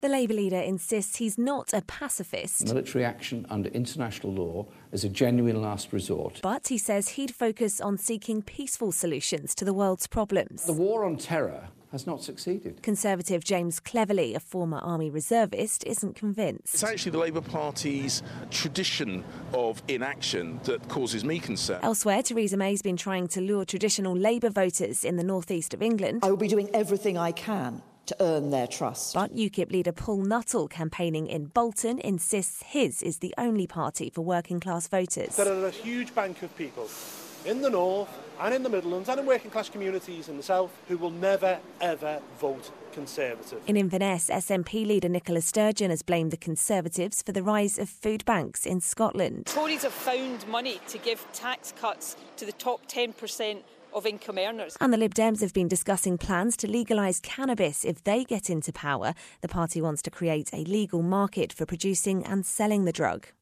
The Labour leader insists he's not a pacifist. Military action under international law is a genuine last resort. But he says he'd focus on seeking peaceful solutions to the world's problems. The war on terror has not succeeded. Conservative James Cleverly, a former army reservist, isn't convinced. It's actually the Labour Party's tradition of inaction that causes me concern. Elsewhere, Theresa May's been trying to lure traditional Labour voters in the northeast of England. I will be doing everything I can to earn their trust. But UKIP leader Paul Nuttall, campaigning in Bolton, insists his is the only party for working-class voters. There are a huge bank of people in the north and in the Midlands and in working-class communities in the south who will never, ever vote Conservative. In Inverness, SNP leader Nicola Sturgeon has blamed the Conservatives for the rise of food banks in Scotland. Tories have found money to give tax cuts to the top 10% of income earners. And the Lib Dems have been discussing plans to legalise cannabis if they get into power. The party wants to create a legal market for producing and selling the drug.